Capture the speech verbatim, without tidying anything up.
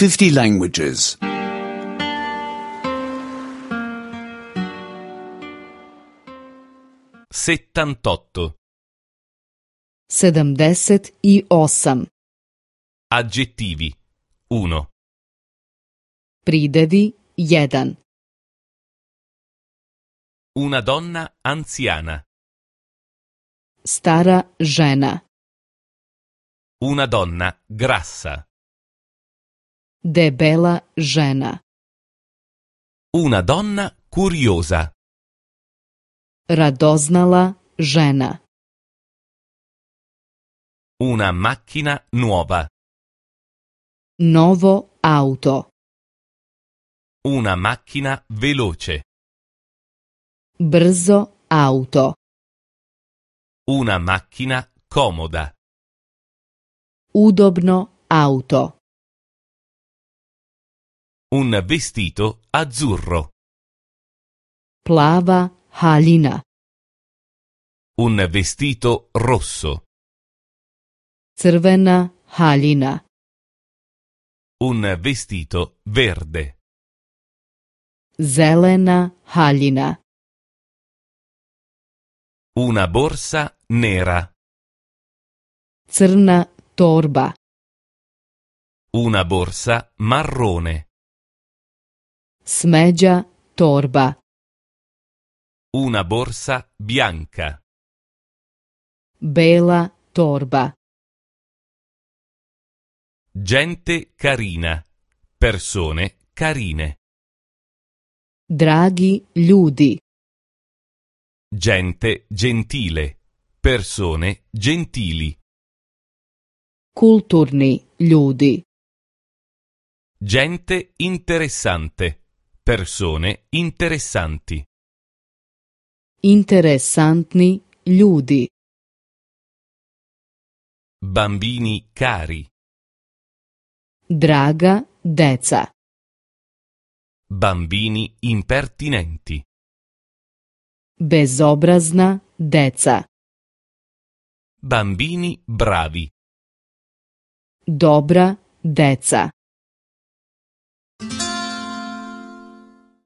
fifty languages. settantotto. sedamdeset i osam. Aggettivi. uno. Pridevi jedan. Una donna anziana. Stara žena. Una donna grassa. Debela žena. Una donna curiosa. Radoznala žena. Una macchina nuova. Novo auto. Una macchina veloce. Brzo auto. Una macchina comoda. Udobno auto. Un vestito azzurro. Plava haljina. Un vestito rosso. Crvena haljina. Un vestito verde. Zelena haljina. Una borsa nera. Crna torba. Una borsa marrone. Smeđa torba. Una borsa bianca. Bela torba. Gente carina. Persone carine. Dragi ljudi. Gente gentile. Persone gentili. Kulturni ljudi. Gente interessante. Persone interessanti. Interesantni ljudi. Bambini cari. Draga deca. Bambini impertinenti. Bezobrazna deca. Bambini bravi. Dobra deca.